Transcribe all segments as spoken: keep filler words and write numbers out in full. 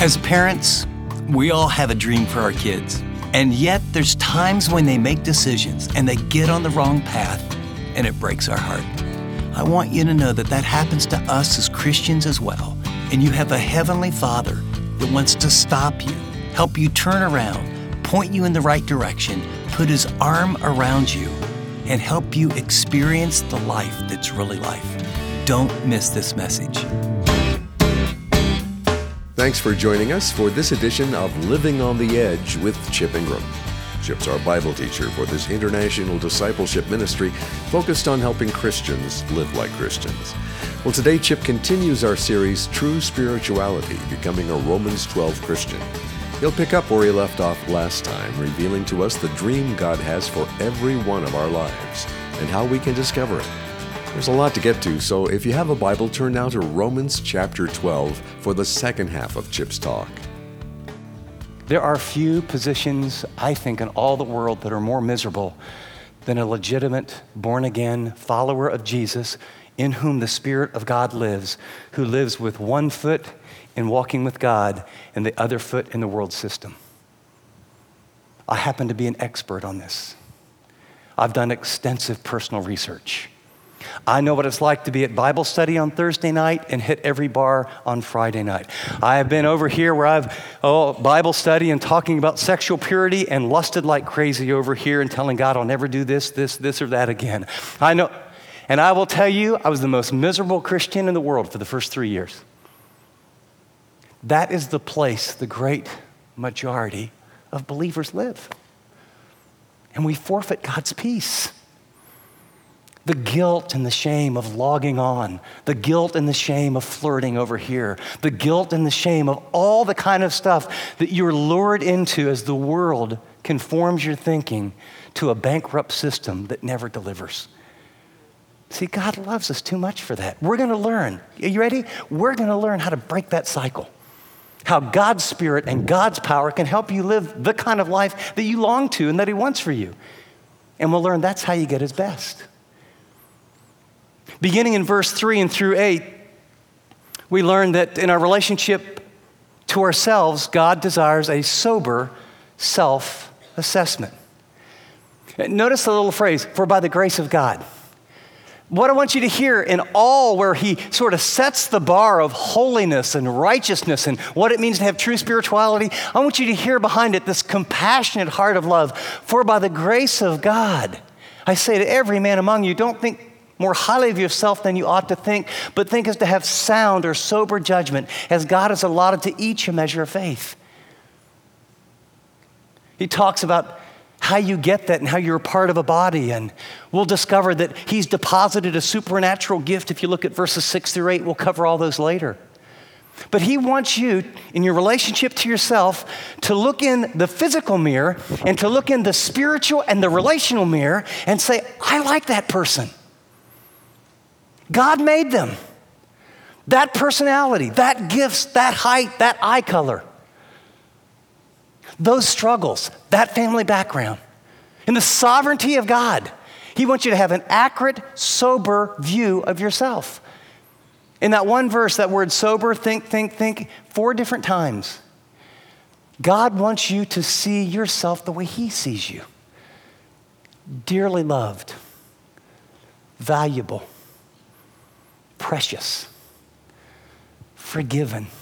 As parents, we all have a dream for our kids. And yet there's times when they make decisions and they get on the wrong path and it breaks our heart. I want you to know that that happens to us as Christians as well. And you have a Heavenly Father that wants to stop you, help you turn around, point you in the right direction, put His arm around you, and help you experience the life that's really life. Don't miss this message. Thanks for joining us for this edition of Living on the Edge with Chip Ingram. Chip's our Bible teacher for this international discipleship ministry focused on helping Christians live like Christians. Well, today Chip continues our series, True Spirituality, Becoming a Romans twelve Christian. He'll pick up where he left off last time, revealing to us the dream God has for every one of our lives and how we can discover it. There's a lot to get to, so if you have a Bible, turn now to Romans chapter twelve for the second half of Chip's talk. There are few positions, I think, in all the world that are more miserable than a legitimate, born-again follower of Jesus in whom the Spirit of God lives, who lives with one foot in walking with God and the other foot in the world system. I happen to be an expert on this. I've done extensive personal research. I know what it's like to be at Bible study on Thursday night and hit every bar on Friday night. I have been over here where I've, oh, Bible study and talking about sexual purity and lusted like crazy over here and telling God I'll never do this, this, this, or that again. I know, and I will tell you, I was the most miserable Christian in the world for the first three years. That is the place the great majority of believers live. And we forfeit God's peace. The guilt and the shame of logging on, the guilt and the shame of flirting over here, the guilt and the shame of all the kind of stuff that you're lured into as the world conforms your thinking to a bankrupt system that never delivers. See, God loves us too much for that. We're going to learn. Are you ready? We're going to learn how to break that cycle. How God's Spirit and God's power can help you live the kind of life that you long to and that He wants for you. And we'll learn that's how you get His best. Beginning in verse three and through eight, we learn that in our relationship to ourselves, God desires a sober self-assessment. Notice the little phrase, for by the grace of God. What I want you to hear in all where he sort of sets the bar of holiness and righteousness and what it means to have true spirituality, I want you to hear behind it this compassionate heart of love. For by the grace of God, I say to every man among you, don't think more highly of yourself than you ought to think, but think as to have sound or sober judgment, as God has allotted to each a measure of faith. He talks about how you get that and how you're a part of a body, and we'll discover that He's deposited a supernatural gift. If you look at verses six through eight, we'll cover all those later. But He wants you, in your relationship to yourself, to look in the physical mirror and to look in the spiritual and the relational mirror and say, I like that person. God made them. That personality, that gifts, that height, that eye color. Those struggles, that family background. In the sovereignty of God, He wants you to have an accurate, sober view of yourself. In that one verse, that word sober, think, think, think, four different times. God wants you to see yourself the way He sees you. Dearly loved, valuable, precious, forgiven.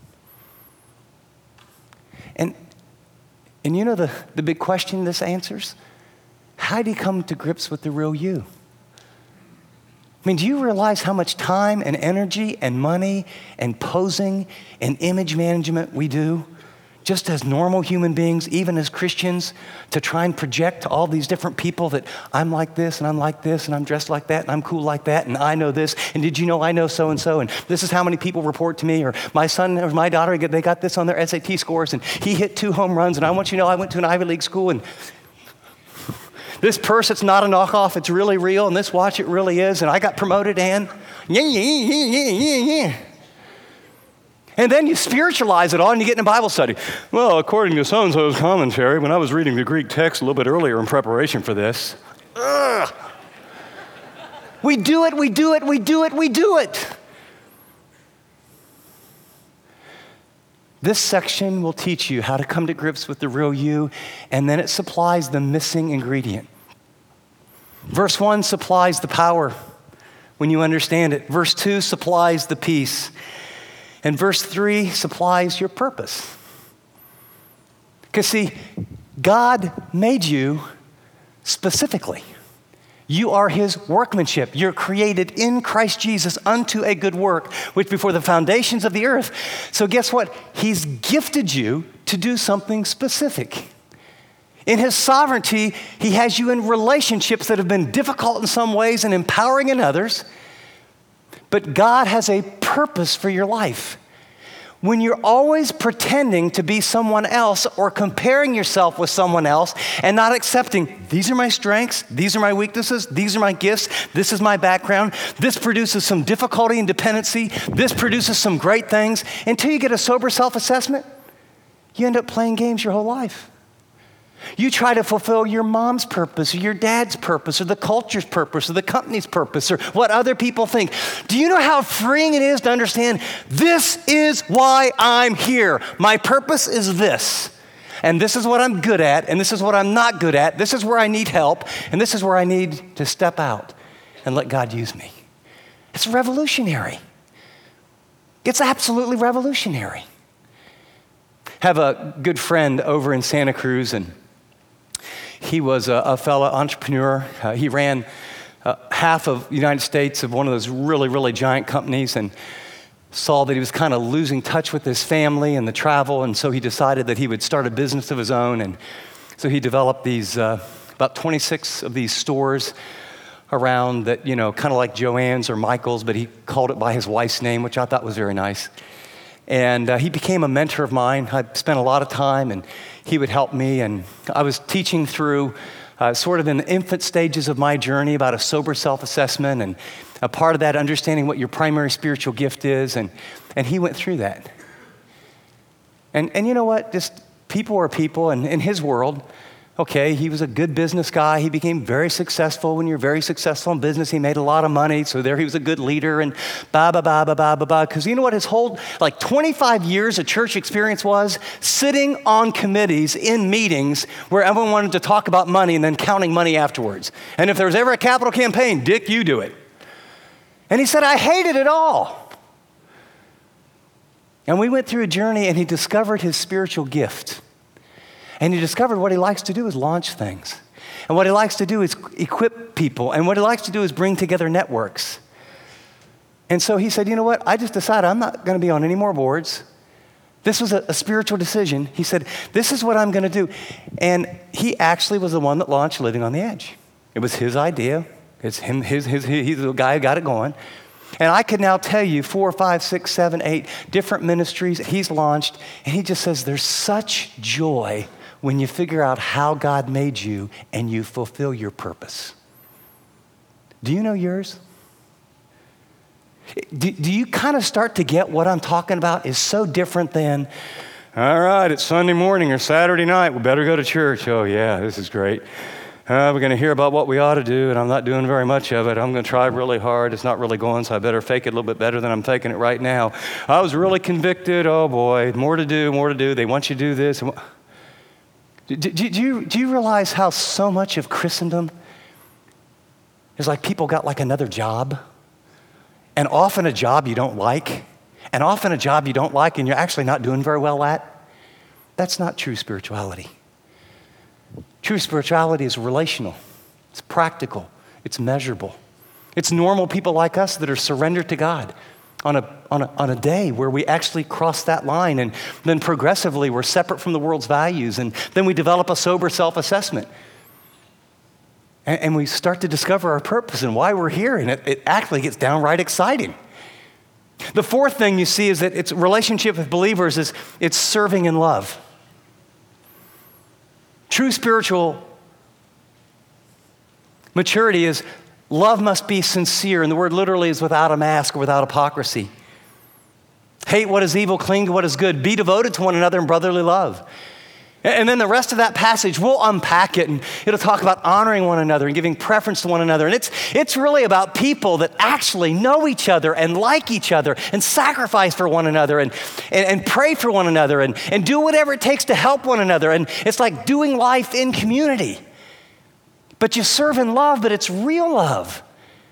And, and you know the, the big question this answers? How do you come to grips with the real you? I mean, do you realize how much time and energy and money and posing and image management we do just as normal human beings, even as Christians, to try and project to all these different people that I'm like this and I'm like this and I'm dressed like that and I'm cool like that and I know this and did you know I know so-and-so and this is how many people report to me, or my son or my daughter, they got this on their S A T scores and he hit two home runs and I want you to know I went to an Ivy League school and this purse, it's not a knockoff, it's really real, and this watch, it really is, and I got promoted and yeah, yeah, yeah, yeah, yeah, yeah. And then you spiritualize it all and you get in a Bible study. Well, according to so-and-so's commentary, when I was reading the Greek text a little bit earlier in preparation for this, ugh. We do it, we do it, we do it, we do it. This section will teach you how to come to grips with the real you, and then it supplies the missing ingredient. Verse one supplies the power when you understand it. Verse two supplies the peace. And verse three supplies your purpose. Because see, God made you specifically. You are his workmanship. You're created in Christ Jesus unto a good work, which before the foundations of the earth. So guess what? He's gifted you to do something specific. In his sovereignty, he has you in relationships that have been difficult in some ways and empowering in others. But God has a purpose for your life. When you're always pretending to be someone else or comparing yourself with someone else and not accepting, these are my strengths, these are my weaknesses, these are my gifts, this is my background, this produces some difficulty and dependency, this produces some great things, until you get a sober self-assessment, you end up playing games your whole life. You try to fulfill your mom's purpose or your dad's purpose or the culture's purpose or the company's purpose or what other people think. Do you know how freeing it is to understand this is why I'm here? My purpose is this. And this is what I'm good at, and this is what I'm not good at. This is where I need help, and this is where I need to step out and let God use me. It's revolutionary. It's absolutely revolutionary. Have a good friend over in Santa Cruz, and he was a, a fellow entrepreneur. Uh, he ran uh, half of the United States of one of those really, really giant companies, and saw that he was kind of losing touch with his family and the travel, and so he decided that he would start a business of his own. And so he developed these, uh, about twenty-six of these stores around that, you know, kind of like Joann's or Michael's, but he called it by his wife's name, which I thought was very nice. And uh, he became a mentor of mine. I spent a lot of time, and he would help me. And I was teaching through uh, sort of in the infant stages of my journey about a sober self-assessment, and a part of that, understanding what your primary spiritual gift is. And, and he went through that. And, and you know what? Just people are people, and in his world, okay, he was a good business guy. He became very successful. When you're very successful in business, he made a lot of money. So there he was a good leader, and ba ba ba ba ba ba ba. Because you know what his whole, like twenty-five years of church experience was? Sitting on committees in meetings where everyone wanted to talk about money and then counting money afterwards. And if there was ever a capital campaign, Dick, you do it. And he said, I hated it all. And we went through a journey, and he discovered his spiritual gift. And he discovered what he likes to do is launch things. And what he likes to do is equip people. And what he likes to do is bring together networks. And so he said, you know what? I just decided I'm not going to be on any more boards. This was a, a spiritual decision. He said, this is what I'm going to do. And he actually was the one that launched Living on the Edge. It was his idea. It's him, his, his, his, he's the guy who got it going. And I could now tell you four, five, six, seven, eight different ministries he's launched. And he just says there's such joy when you figure out how God made you and you fulfill your purpose. Do you know yours? Do, do you kind of start to get what I'm talking about is so different than, all right, it's Sunday morning or Saturday night, we better go to church. Oh yeah, this is great. Uh, we're going to hear about what we ought to do, and I'm not doing very much of it. I'm going to try really hard. It's not really going, so I better fake it a little bit better than I'm faking it right now. I was really convicted. Oh boy, more to do, more to do. They want you to do this. Do, do, do, you, do you realize how so much of Christendom is like people got like another job, and often a job you don't like, and often a job you don't like and you're actually not doing very well at? That's not true spirituality. True spirituality is relational. It's practical. It's measurable. It's normal people like us that are surrendered to God on a, on a, on a day where we actually cross that line, and then progressively we're separate from the world's values, and then we develop a sober self-assessment. And, and we start to discover our purpose and why we're here, and it, it actually gets downright exciting. The fourth thing you see is that its relationship with believers is it's serving in love. True spiritual maturity is love must be sincere, and the word literally is without a mask or without hypocrisy. Hate what is evil, cling to what is good. Be devoted to one another in brotherly love. And then the rest of that passage, we'll unpack it, and it'll talk about honoring one another and giving preference to one another. And it's, it's really about people that actually know each other and like each other and sacrifice for one another and, and, and pray for one another and, and do whatever it takes to help one another. And it's like doing life in community. But you serve in love, but it's real love.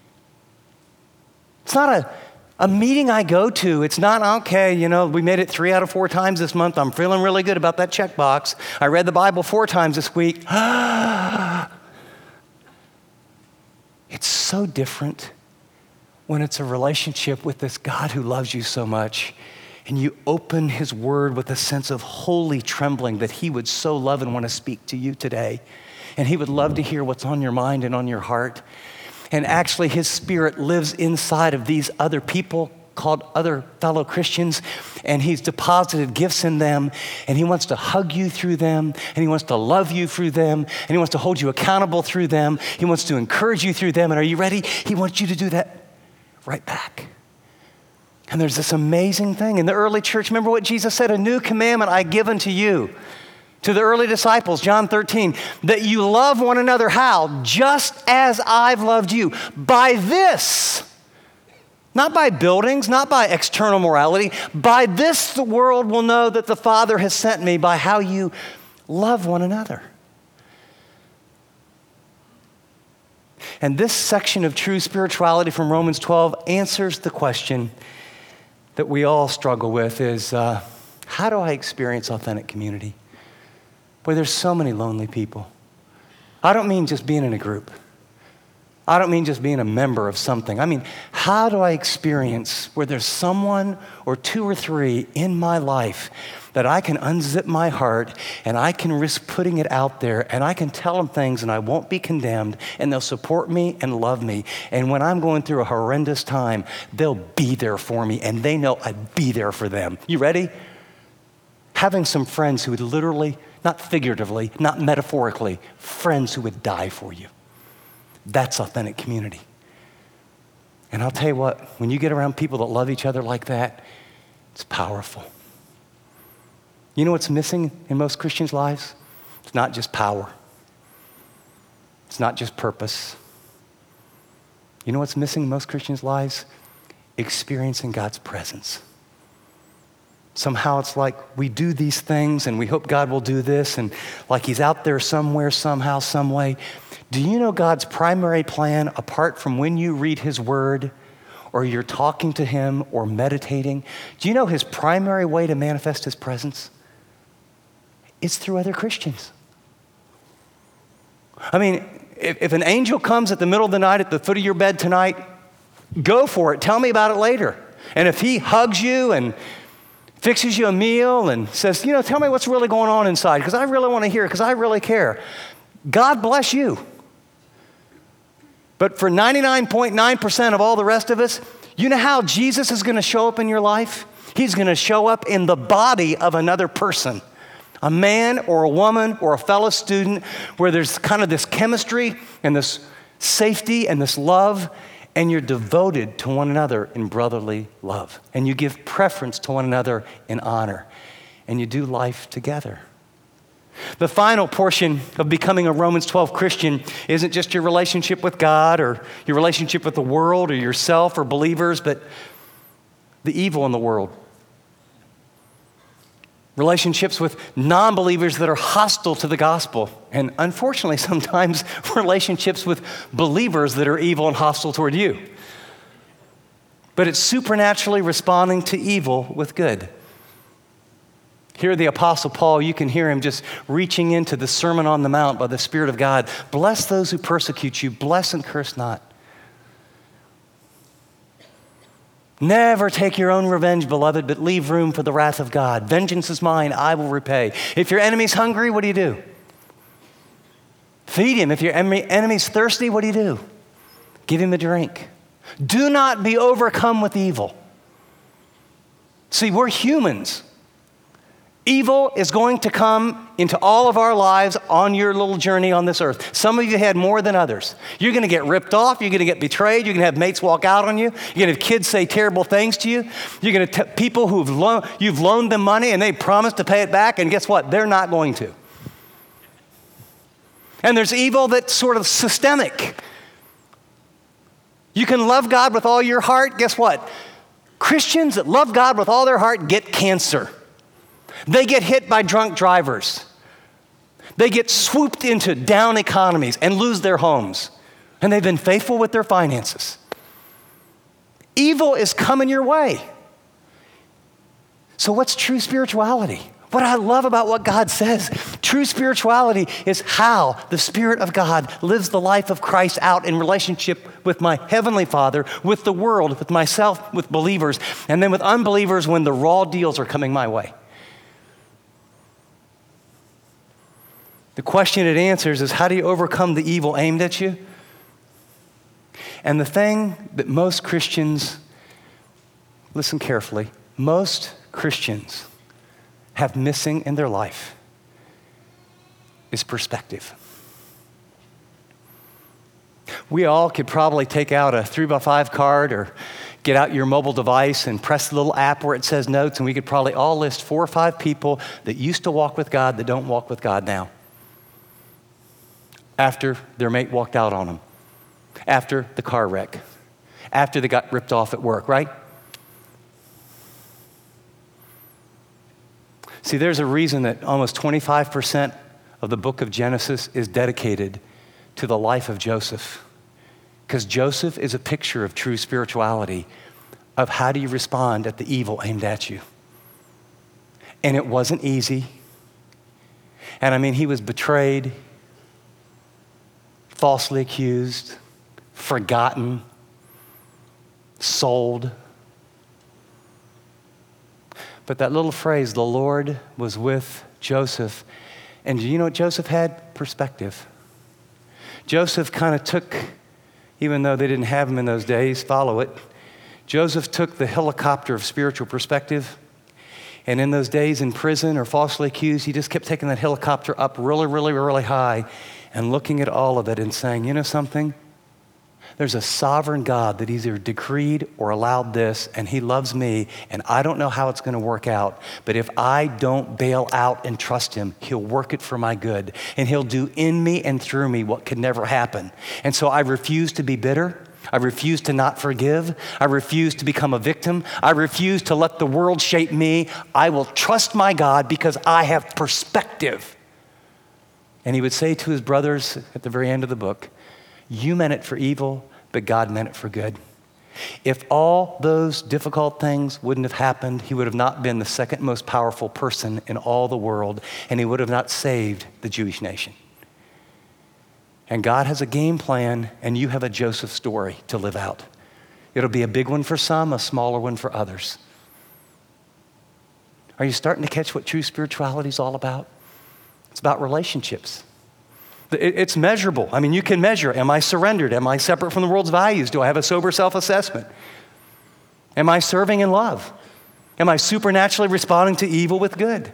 It's not a A meeting I go to, it's not, okay, you know, we made it three out of four times this month. I'm feeling really good about that checkbox. I read the Bible four times this week. It's so different when it's a relationship with this God who loves you so much, and you open his word with a sense of holy trembling that he would so love and want to speak to you today. And he would love to hear what's on your mind and on your heart. And actually, his spirit lives inside of these other people called other fellow Christians, and he's deposited gifts in them, and he wants to hug you through them, and he wants to love you through them, and he wants to hold you accountable through them. He wants to encourage you through them. And are you ready? He wants you to do that right back. And there's this amazing thing. In the early church, remember what Jesus said? A new commandment I give unto you. To the early disciples, John thirteen, that you love one another. How? Just as I've loved you. By this, not by buildings, not by external morality, by this the world will know that the Father has sent me, by how you love one another. And this section of true spirituality from Romans twelve answers the question that we all struggle with is, uh, how do I experience authentic community? Boy, there's so many lonely people. I don't mean just being in a group. I don't mean just being a member of something. I mean, how do I experience where there's someone or two or three in my life that I can unzip my heart and I can risk putting it out there and I can tell them things and I won't be condemned and they'll support me and love me. And when I'm going through a horrendous time, they'll be there for me and they know I'd be there for them. You ready? Having some friends who would literally, not figuratively, not metaphorically, friends who would die for you. That's authentic community. And I'll tell you what, when you get around people that love each other like that, it's powerful. You know what's missing in most Christians' lives? It's not just power. It's not just purpose. You know what's missing in most Christians' lives? Experiencing God's presence. Somehow it's like we do these things and we hope God will do this and like he's out there somewhere, somehow, some way. Do you know God's primary plan, apart from when you read his word or you're talking to him or meditating? Do you know his primary way to manifest his presence? It's through other Christians. I mean, if, if an angel comes at the middle of the night at the foot of your bed tonight, go for it. Tell me about it later. And if he hugs you and fixes you a meal and says, you know, tell me what's really going on inside because I really want to hear, because I really care. God bless you. But for ninety-nine point nine percent of all the rest of us, you know how Jesus is going to show up in your life? He's going to show up in the body of another person, a man or a woman or a fellow student, where there's kind of this chemistry and this safety and this love, and you're devoted to one another in brotherly love. And you give preference to one another in honor. And you do life together. The final portion of becoming a Romans twelve Christian isn't just your relationship with God or your relationship with the world or yourself or believers, but the evil in the world. Relationships with non-believers that are hostile to the gospel. And unfortunately, sometimes relationships with believers that are evil and hostile toward you. But it's supernaturally responding to evil with good. Here, the Apostle Paul, you can hear him just reaching into the Sermon on the Mount by the Spirit of God. Bless those who persecute you. Bless and curse not. Never take your own revenge, beloved, but leave room for the wrath of God. Vengeance is mine, I will repay. If your enemy's hungry, what do you do? Feed him. If your enemy's thirsty, what do you do? Give him a drink. Do not be overcome with evil. See, we're humans. Evil is going to come into all of our lives on your little journey on this earth. Some of you had more than others. You're going to get ripped off. You're going to get betrayed. You're going to have mates walk out on you. You're going to have kids say terrible things to you. You're going to have people who've lo- you've loaned them money and they promised to pay it back, and guess what? They're not going to. And there's evil that's sort of systemic. You can love God with all your heart. Guess what? Christians that love God with all their heart get cancer. They get hit by drunk drivers. They get swooped into down economies and lose their homes. And they've been faithful with their finances. Evil is coming your way. So what's true spirituality? What I love about what God says, true spirituality is how the Spirit of God lives the life of Christ out in relationship with my Heavenly Father, with the world, with myself, with believers, and then with unbelievers when the raw deals are coming my way. The question it answers is, how do you overcome the evil aimed at you? And the thing that most Christians, listen carefully, most Christians have missing in their life is perspective. We all could probably take out a three by five card or get out your mobile device and press the little app where it says notes, and we could probably all list four or five people that used to walk with God that don't walk with God now, after their mate walked out on them, after the car wreck, after they got ripped off at work, right? See, there's a reason that almost twenty-five percent of the book of Genesis is dedicated to the life of Joseph. Because Joseph is a picture of true spirituality, of how do you respond at the evil aimed at you. And it wasn't easy. And I mean, he was betrayed, falsely accused, forgotten, sold. But that little phrase, the Lord was with Joseph. And do you know what Joseph had? Perspective. Joseph kind of took, even though they didn't have him in those days, follow it. Joseph took the helicopter of spiritual perspective. And in those days in prison or falsely accused, he just kept taking that helicopter up really, really, really high and looking at all of it and saying, you know something? There's a sovereign God that either decreed or allowed this, and he loves me, and I don't know how it's going to work out, but if I don't bail out and trust him, he'll work it for my good, and he'll do in me and through me what could never happen. And so I refuse to be bitter. I refuse to not forgive. I refuse to become a victim. I refuse to let the world shape me. I will trust my God because I have perspective. And he would say to his brothers at the very end of the book, you meant it for evil, but God meant it for good. If all those difficult things wouldn't have happened, he would have not been the second most powerful person in all the world, and he would have not saved the Jewish nation. And God has a game plan, and you have a Joseph story to live out. It'll be a big one for some, a smaller one for others. Are you starting to catch what true spirituality is all about? It's about relationships. It's measurable. I mean, you can measure. Am I surrendered? Am I separate from the world's values? Do I have a sober self-assessment? Am I serving in love? Am I supernaturally responding to evil with good?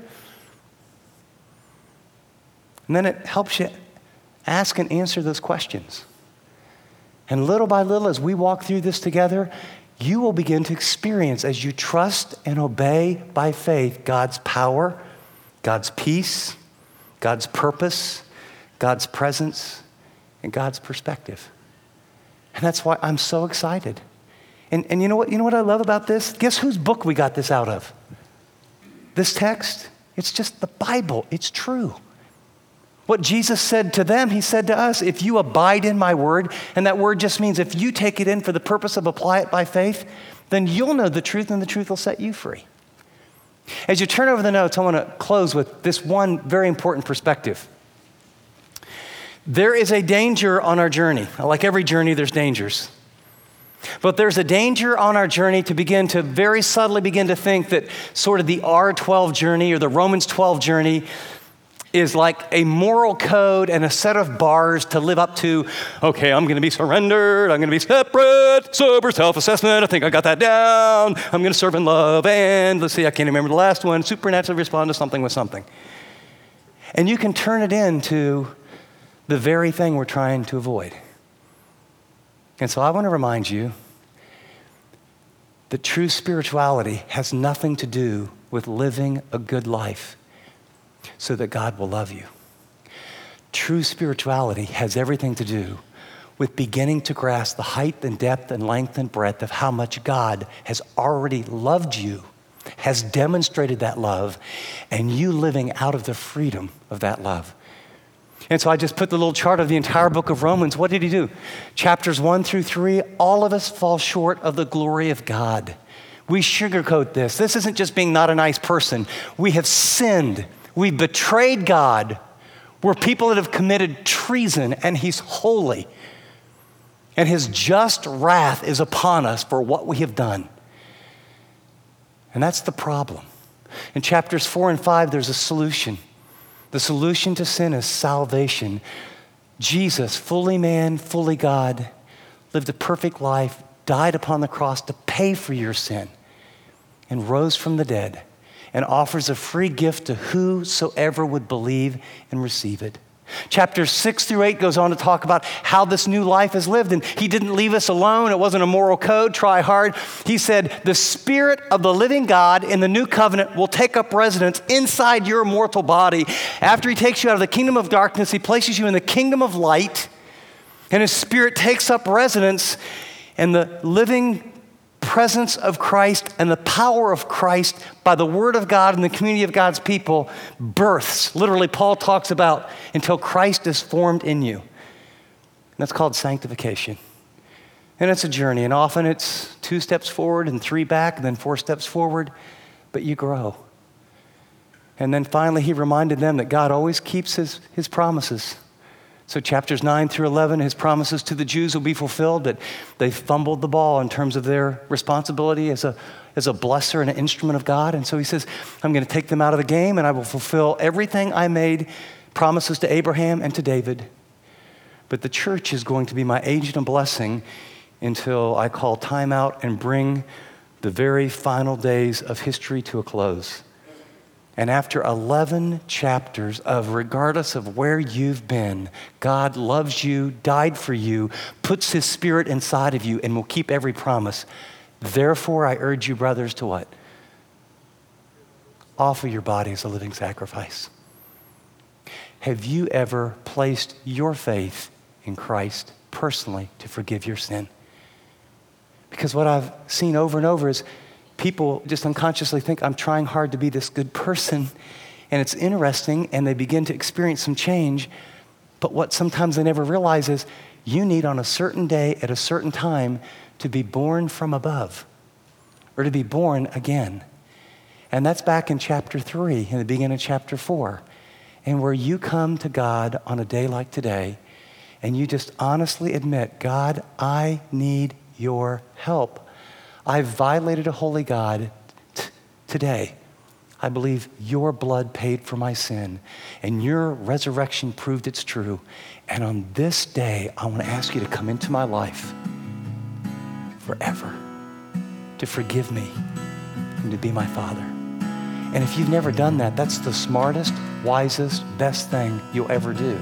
And then it helps you ask and answer those questions. And little by little, as we walk through this together, you will begin to experience, as you trust and obey by faith, God's power, God's peace, God's purpose, God's presence, and God's perspective. And that's why I'm so excited. And, and you know what, you know what I love about this? Guess whose book we got this out of? This text? It's just the Bible. It's true. What Jesus said to them, he said to us, if you abide in my word, and that word just means if you take it in for the purpose of apply it by faith, then you'll know the truth, and the truth will set you free. As you turn over the notes, I want to close with this one very important perspective. There is a danger on our journey. Like every journey, there's dangers. But there's a danger on our journey to begin to very subtly begin to think that sort of the R twelve journey or the Romans twelve journey is like a moral code and a set of bars to live up to. Okay, I'm going to be surrendered. I'm going to be separate, sober self-assessment. I think I got that down. I'm going to serve in love. And let's see, I can't remember the last one. Supernaturally respond to something with something. And you can turn it into the very thing we're trying to avoid. And so I want to remind you that true spirituality has nothing to do with living a good life so that God will love you. True spirituality has everything to do with beginning to grasp the height and depth and length and breadth of how much God has already loved you, has demonstrated that love, and you living out of the freedom of that love. And so I just put the little chart of the entire book of Romans. What did he do? Chapters one through three, all of us fall short of the glory of God. We sugarcoat this. This isn't just being not a nice person. We have sinned. We've betrayed God. We're people that have committed treason, and he's holy. And his just wrath is upon us for what we have done. And that's the problem. In chapters four and five, there's a solution. The solution to sin is salvation. Jesus, fully man, fully God, lived a perfect life, died upon the cross to pay for your sin, and rose from the dead, and offers a free gift to whosoever would believe and receive it. Chapters six through eight goes on to talk about how this new life is lived. And he didn't leave us alone. It wasn't a moral code, try hard. He said, the Spirit of the living God in the new covenant will take up residence inside your mortal body. After he takes you out of the kingdom of darkness, he places you in the kingdom of light. And his Spirit takes up residence, and the living presence of Christ and the power of Christ by the word of God and the community of God's people births. Literally, Paul talks about until Christ is formed in you. And that's called sanctification. And it's a journey, and often it's two steps forward and three back and then four steps forward, but you grow. And then finally, he reminded them that God always keeps his, his promises. So chapters nine through eleven, his promises to the Jews will be fulfilled, but they fumbled the ball in terms of their responsibility as a, as a blesser and an instrument of God. And so he says, I'm going to take them out of the game, and I will fulfill everything I made promises to Abraham and to David. But the church is going to be my agent of blessing until I call time out and bring the very final days of history to a close. And after eleven chapters of regardless of where you've been, God loves you, died for you, puts his Spirit inside of you, and will keep every promise. Therefore, I urge you, brothers, to what? Offer your body as a living sacrifice. Have you ever placed your faith in Christ personally to forgive your sin? Because what I've seen over and over is people just unconsciously think, I'm trying hard to be this good person. And it's interesting, and they begin to experience some change. But what sometimes they never realize is you need on a certain day at a certain time to be born from above, or to be born again. And that's back in chapter three, in the beginning of chapter four. And where you come to God on a day like today, and you just honestly admit, God, I need your help. I've violated a holy God t- today. I believe your blood paid for my sin, and your resurrection proved it's true. And on this day, I want to ask you to come into my life forever, to forgive me and to be my Father. And if you've never done that, that's the smartest, wisest, best thing you'll ever do.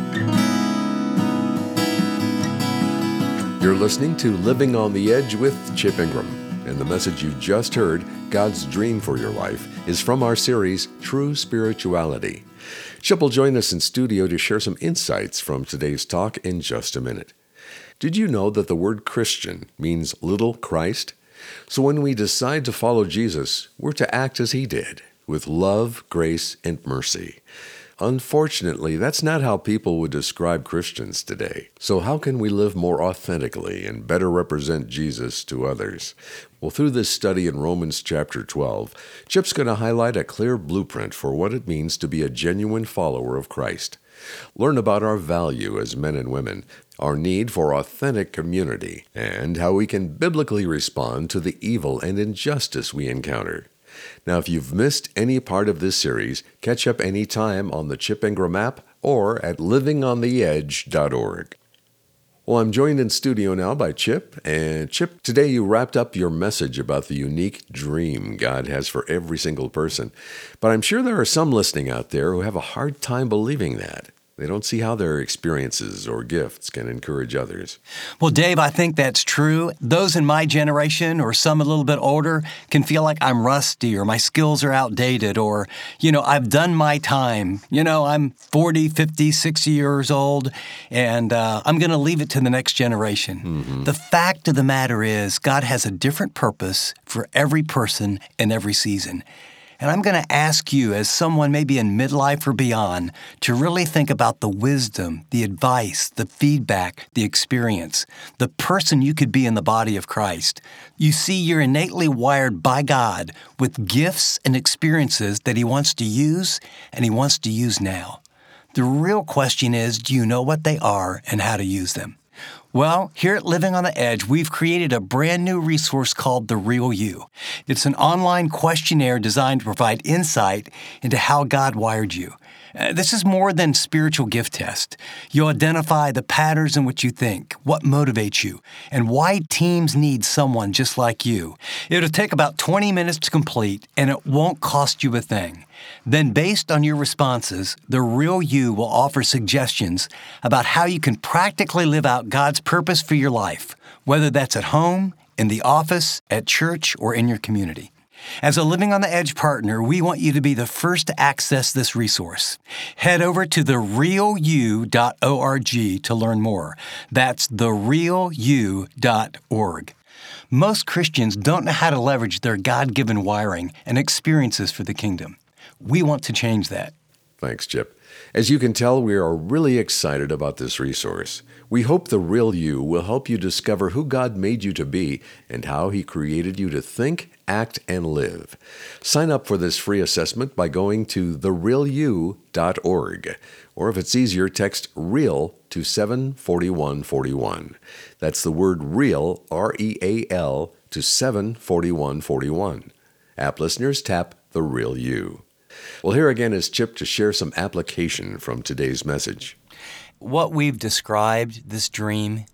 You're listening to Living on the Edge with Chip Ingram, and the message you just heard, God's dream for your life, is from our series, True Spirituality. Chip will join us in studio to share some insights from today's talk in just a minute. Did you know that the word Christian means little Christ? So when we decide to follow Jesus, we're to act as he did, with love, grace, and mercy. Unfortunately, that's not how people would describe Christians today. So how can we live more authentically and better represent Jesus to others? Well, through this study in Romans chapter twelve, Chip's going to highlight a clear blueprint for what it means to be a genuine follower of Christ. Learn about our value as men and women, our need for authentic community, and how we can biblically respond to the evil and injustice we encounter. Now, if you've missed any part of this series, catch up anytime on the Chip Ingram app or at living on the edge dot org. Well, I'm joined in studio now by Chip. And Chip, today you wrapped up your message about the unique dream God has for every single person. But I'm sure there are some listening out there who have a hard time believing that. They don't see how their experiences or gifts can encourage others. Well, Dave, I think that's true. Those in my generation or some a little bit older can feel like I'm rusty or my skills are outdated or, you know, I've done my time. You know, I'm forty, fifty, sixty years old and uh, I'm going to leave it to the next generation. Mm-hmm. The fact of the matter is God has a different purpose for every person in every season. And I'm going to ask you, as someone maybe in midlife or beyond, to really think about the wisdom, the advice, the feedback, the experience, the person you could be in the body of Christ. You see, you're innately wired by God with gifts and experiences that He wants to use and He wants to use now. The real question is, do you know what they are and how to use them? Well, here at Living on the Edge, we've created a brand new resource called The Real You. It's an online questionnaire designed to provide insight into how God wired you. Uh, this is more than spiritual gift test. You'll identify the patterns in which you think, what motivates you, and why teams need someone just like you. It'll take about twenty minutes to complete, and it won't cost you a thing. Then, based on your responses, The Real You will offer suggestions about how you can practically live out God's purpose for your life, whether that's at home, in the office, at church, or in your community. As a Living on the Edge partner, we want you to be the first to access this resource. Head over to the real you dot org to learn more. That's the real you dot org. Most Christians don't know how to leverage their God-given wiring and experiences for the kingdom. We want to change that. Thanks, Chip. As you can tell, we are really excited about this resource. We hope The Real You will help you discover who God made you to be and how He created you to think, act, and live. Sign up for this free assessment by going to the real you dot org. Or if it's easier, text REAL to seven four one four one. That's the word REAL, R E A L, to seven four one four one. App listeners, tap The Real You. Well, here again is Chip to share some application from today's message. What we've described, this dream,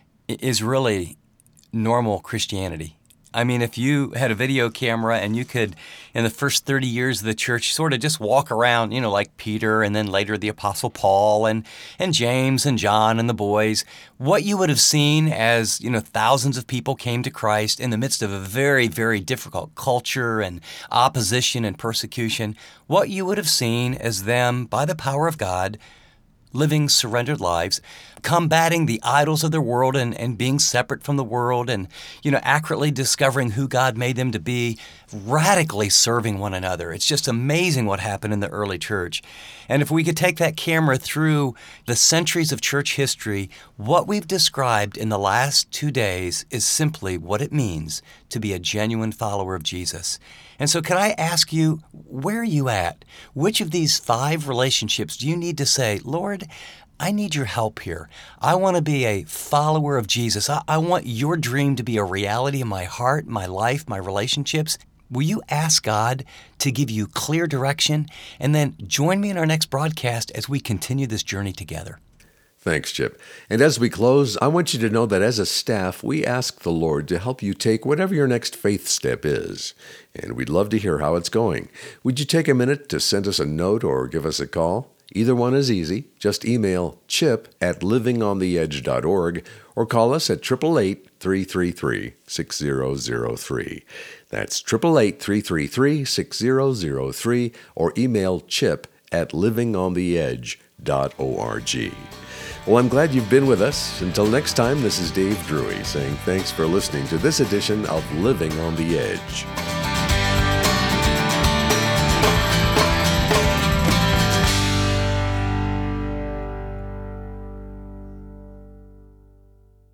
is really normal Christianity. I mean, if you had a video camera and you could, in the first thirty years of the church, sort of just walk around, you know, like Peter and then later the Apostle Paul and, and James and John and the boys, what you would have seen as, you know, thousands of people came to Christ in the midst of a very, very difficult culture and opposition and persecution, what you would have seen as them, by the power of God, living surrendered lives, combating the idols of their world and, and being separate from the world and, you know, accurately discovering who God made them to be, radically serving one another. It's just amazing what happened in the early church. And if we could take that camera through the centuries of church history, what we've described in the last two days is simply what it means to be a genuine follower of Jesus. And so can I ask you, where are you at? Which of these five relationships do you need to say, Lord, I need your help here. I want to be a follower of Jesus. I, I want your dream to be a reality in my heart, my life, my relationships. Will you ask God to give you clear direction? And then join me in our next broadcast as we continue this journey together. Thanks, Chip. And as we close, I want you to know that as a staff, we ask the Lord to help you take whatever your next faith step is. And we'd love to hear how it's going. Would you take a minute to send us a note or give us a call? Either one is easy. Just email chip at living on the edge dot org or call us at eight eight eight, three three three, six zero zero three. That's eight eight eight, three three three, six zero zero three or email chip at living on the edge dot org. Well, I'm glad you've been with us. Until next time, this is Dave Drury saying thanks for listening to this edition of Living on the Edge.